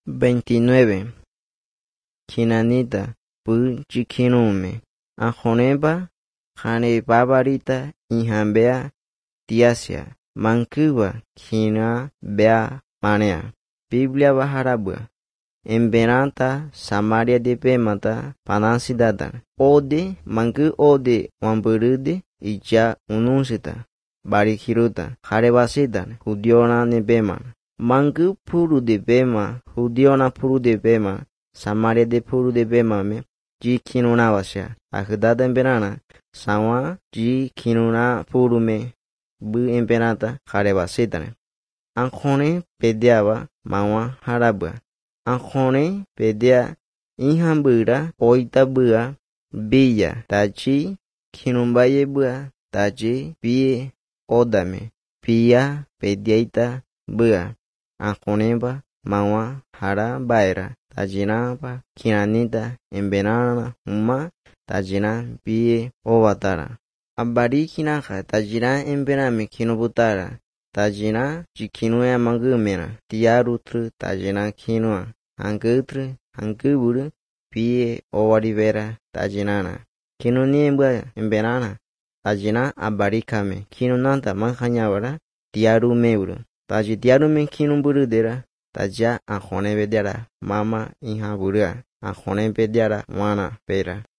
29. Kinanita, pu chikinume. Anjoneba, jane babarita, injambea, tiasia. Mancuba, kina, bea, manea. Biblia bajarabua. Emberanta, Samaria de pemata, panansidada. Ode, mangu ode, wamburude, ija ununsita. Barikiruta, jarebasita, judiona nebema. Mangu puru de bema, judiona puru de bema, Samaria de puru de bema me, ji kinuna vasya. Ajudada emberana, sawa, ji kinuna puru me, bu emberanta, jarebasita. Anjone pediaba, mawa harabua. Anjone pedia, inhambura, oita bua, billa, tachi, kinumbaye bua, tachi, pie, odame, pia, pediaita, bua. Anjoneba, mawa, hara, baira, tajinaba, kinanita, embenana, uma, tajina, pie, ovatara. Abari kinaja, tajina, embename, kinubutara. Tajina, jikinuya mangumena, tiarutru, tajina kinua, angutru, anguburu, pie, ovarivera, tajinana. Kinuniembua, embenana, tajina, abarikame, kinunanta, manjanyavara, tiaru meuru. Taji tiaru me kinumburu dera, taja anjone bedera, mama inha burua, anjone bedera, wana pera.